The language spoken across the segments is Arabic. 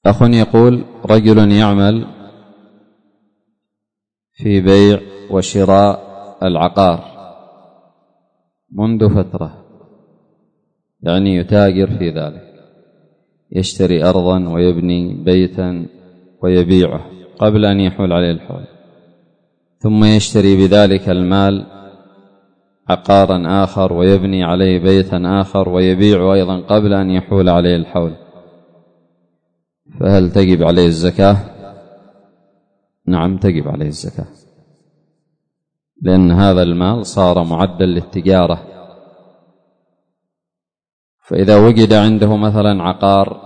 أخ يقول: رجل يعمل في بيع وشراء العقار منذ فترة، يعني يتاجر في ذلك، يشتري أرضا ويبني بيتا ويبيعه قبل أن يحول عليه الحول، ثم يشتري بذلك المال عقارا آخر ويبني عليه بيتا آخر ويبيعه أيضا قبل أن يحول عليه الحول، فهل تجب عليه الزكاة؟ نعم، تجب عليه الزكاة، لأن هذا المال صار معدا للتجارة. فإذا وجد عنده مثلا عقار،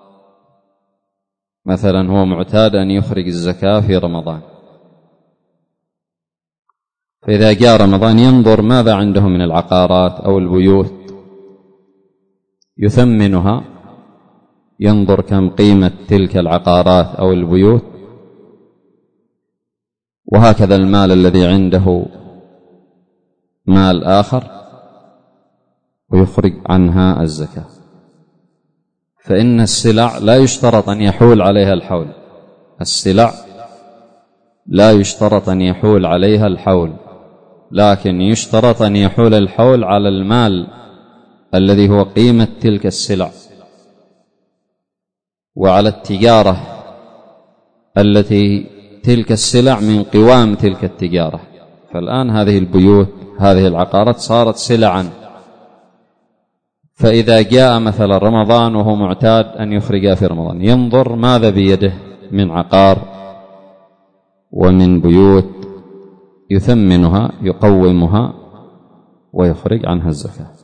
مثلا هو معتاد أن يخرج الزكاة في رمضان، فإذا جاء رمضان ينظر ماذا عنده من العقارات أو البيوت يثمنها، ينظر كم قيمة تلك العقارات أو البيوت، وهكذا المال الذي عنده مال آخر، ويخرج عنها الزكاة. فإن السلع لا يشترط أن يحول عليها الحول، السلع لا يشترط أن يحول عليها الحول، لكن يشترط أن يحول الحول على المال الذي هو قيمة تلك السلع، وعلى التجارة التي تلك السلع من قوام تلك التجارة. فالآن هذه البيوت، هذه العقارات صارت سلعا، فإذا جاء مثلا رمضان وهو معتاد أن يخرجها في رمضان، ينظر ماذا بيده من عقار ومن بيوت يثمنها يقومها ويخرج عنها الزكاة.